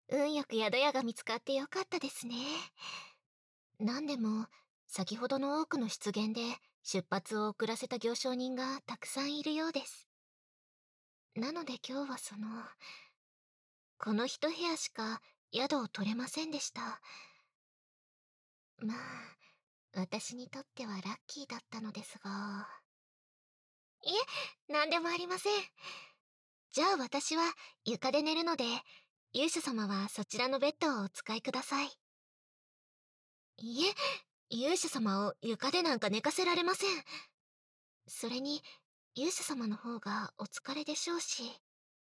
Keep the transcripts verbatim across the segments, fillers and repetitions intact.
運よく宿屋が見つかってよかったですね。なんでも、先ほどの多くの出現で出発を遅らせた行商人がたくさんいるようです。なので今日はその、この一部屋しか宿を取れませんでした。まあ、私にとってはラッキーだったのですが。いえ、なんでもありません。じゃあ私は床で寝るので、勇者様はそちらのベッドをお使いください。いえ、勇者様を床でなんか寝かせられません。それに、勇者様の方がお疲れでしょうし。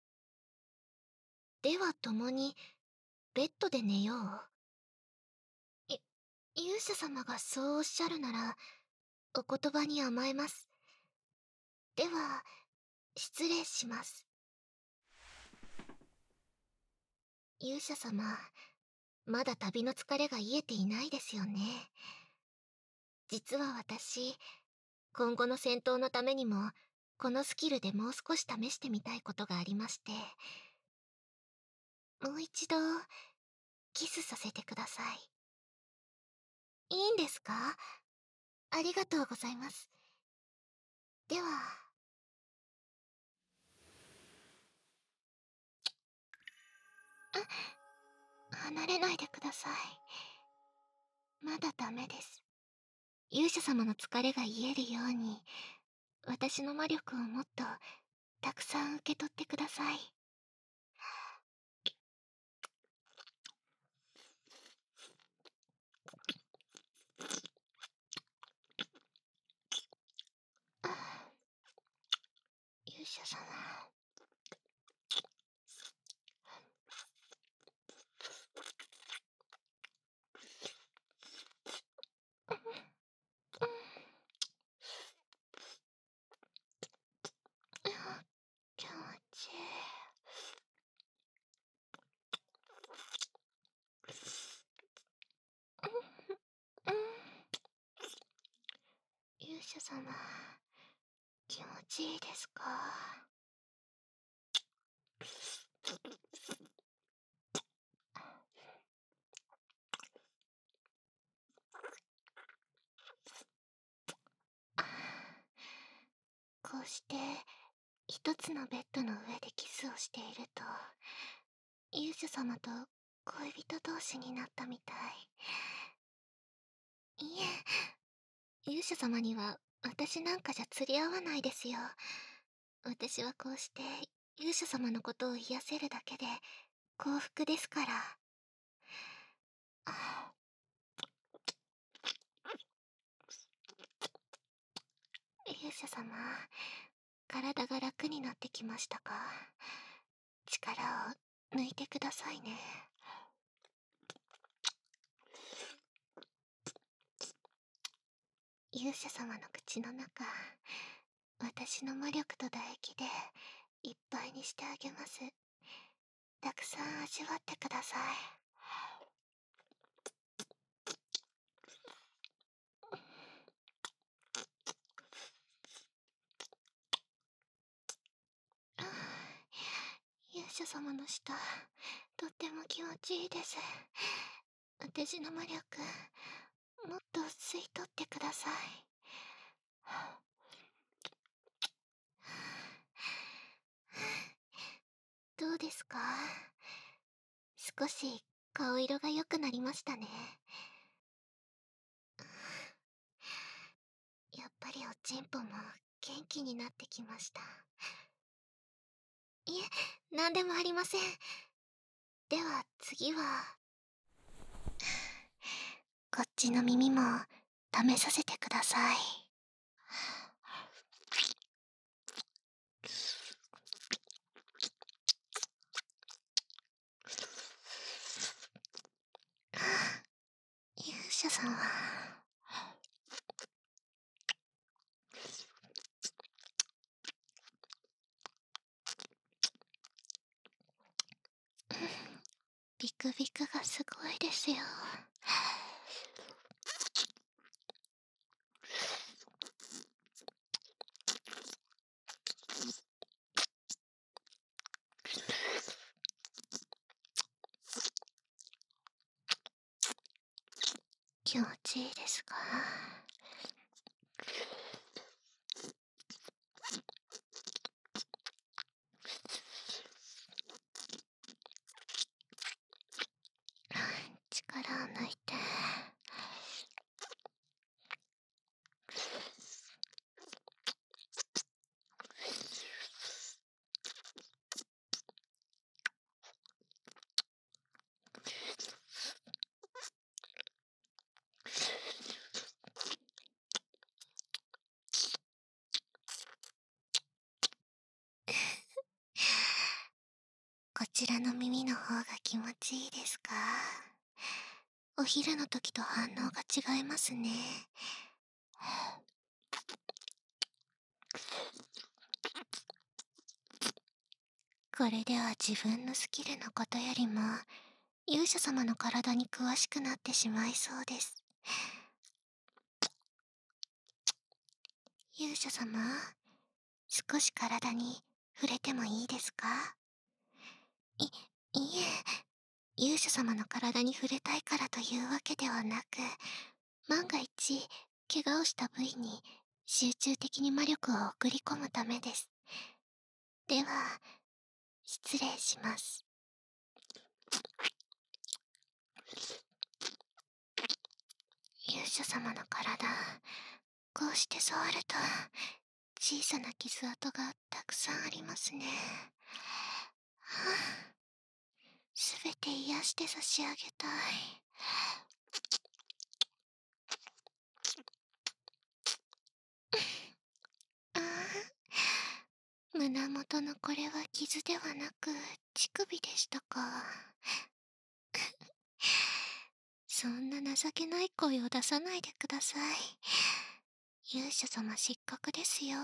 では共に、ベッドで寝よう。い、勇者様がそうおっしゃるなら、お言葉に甘えます。では、失礼します。勇者様、まだ旅の疲れが癒えていないですよね。実は私、今後の戦闘のためにも、このスキルでもう少し試してみたいことがありまして。もう一度、キスさせてください。いいんですか？ありがとうございます。では。離れないでください。まだダメです。勇者様の疲れが癒えるように、私の魔力をもっとたくさん受け取ってください。勇者様。気持ちいい。勇者様、気持ちいいですか？こうして一つのベッドの上でキスをしていると、勇者様と恋人同士になったみたい。いえ、勇者様には私なんかじゃ釣り合わないですよ。私はこうして勇者様のことを癒せるだけで幸福ですから。勇者様、体が楽になってきましたか？力を抜いてくださいね。勇者様の口の中、私の魔力と唾液でいっぱいにしてあげます。たくさん味わってください。勇者様の舌、とっても気持ちいいです。私の魔力、もっと吸い取ってください。どうですか？少し顔色が良くなりましたね。やっぱりおちんぽも元気になってきました。いえ、なんでもありません。では次は、こっちの耳も試させてください。勇者さんはビクビクがすごいですよ。 ですが、力を抜いて。こちらの耳の方が気持ちいいですか？お昼の時と反応が違いますね。これでは自分のスキルのことよりも勇者様の体に詳しくなってしまいそうです。勇者様、少し体に触れてもいいですか？い、いえ、勇者様の体に触れたいからというわけではなく、万が一、怪我をした部位に集中的に魔力を送り込むためです。では、失礼します。勇者様の体、こうして触ると、小さな傷跡がたくさんありますね。はあ、すべて癒して差し上げたい。ああ、胸元のこれは傷ではなく乳首でしたか。そんな情けない声を出さないでください。勇者様失格ですよ。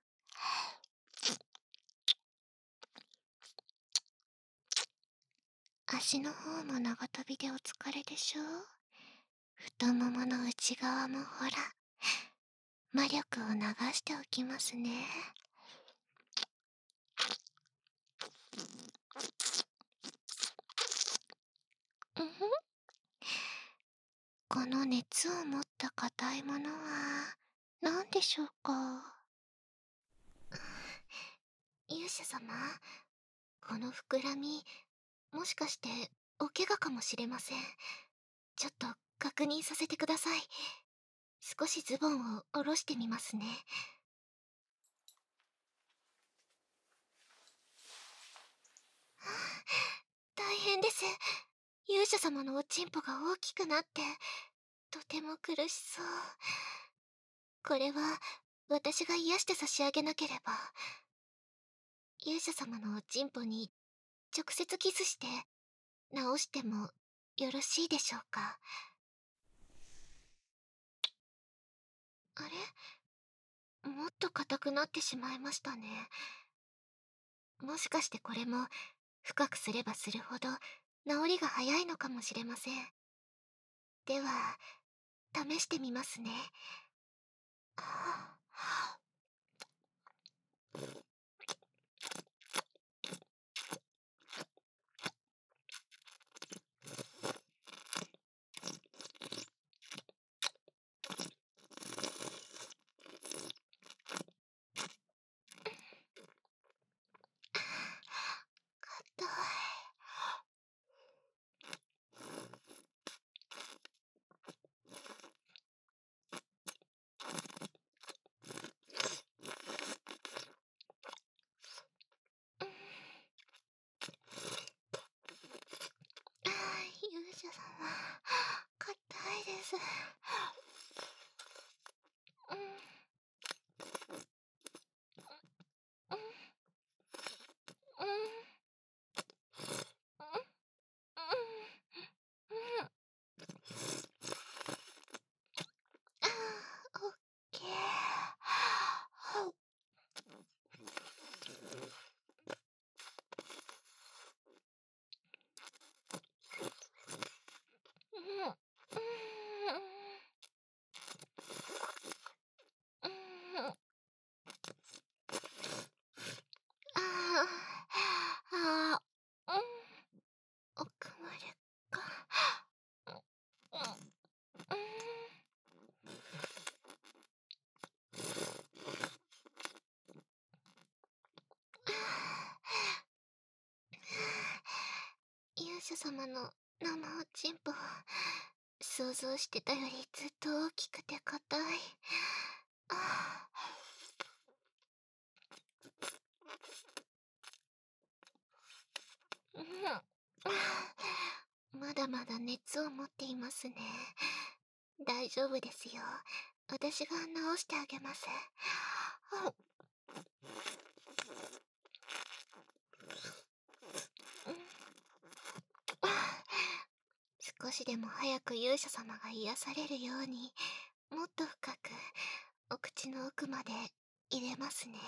足の方も長飛びでお疲れでしょう。太ももの内側もほら、魔力を流しておきますね。うんふん。この熱を持った硬いものは何でしょうか？勇者様、この膨らみ、もしかしてお怪我かもしれません。ちょっと確認させてください。少しズボンを下ろしてみますね。はあ、大変です。勇者様のおちんぽが大きくなって、とても苦しそう。これは私が癒して差し上げなければ。勇者様のおちんぽに直接キスして直してもよろしいでしょうか？あれ、もっと硬くなってしまいましたね。もしかしてこれも深くすればするほど治りが早いのかもしれません。では試してみますね。はあ、硬い。 者様の生おちんぽ、想像してたよりずっと大きくて硬い。あうん、まだまだ熱を持っていますね。大丈夫ですよ。私が治してあげます。少しでも早く勇者様が癒されるように、もっと深くお口の奥まで入れますね。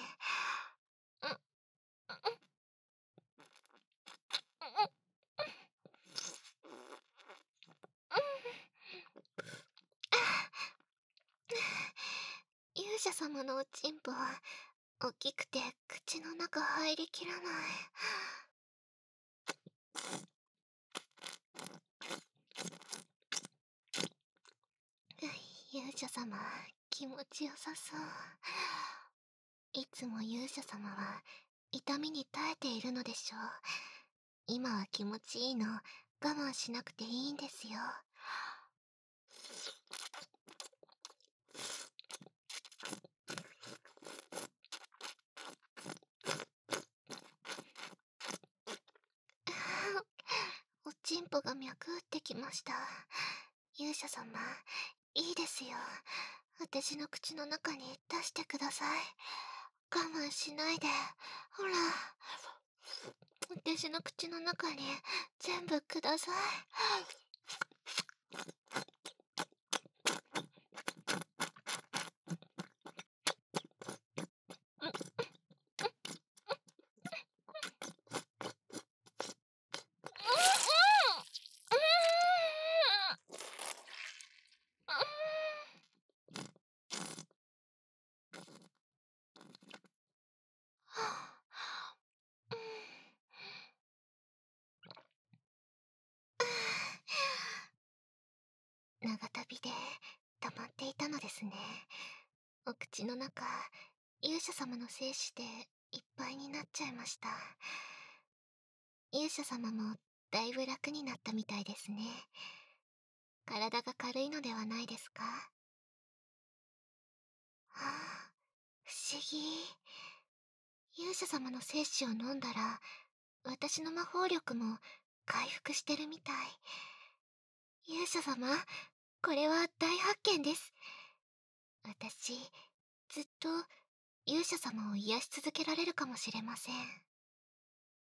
勇者様のおちんぽは大きくて口の中入りきらない。勇者様、気持ちよさそう。いつも勇者様は痛みに耐えているのでしょう。今は気持ちいいの、我慢しなくていいんですよ。おちんぽが脈打ってきました。勇者様、いいですよ。私の口の中に出してください。我慢しないで。ほら。私の口の中に全部ください。長旅で溜まっていたのですね。お口の中、勇者様の精子でいっぱいになっちゃいました。勇者様もだいぶ楽になったみたいですね。体が軽いのではないですか？はあ、不思議。勇者様の精子を飲んだら、私の魔法力も回復してるみたい。勇者様、これは大発見です。私、ずっと勇者様を癒し続けられるかもしれません。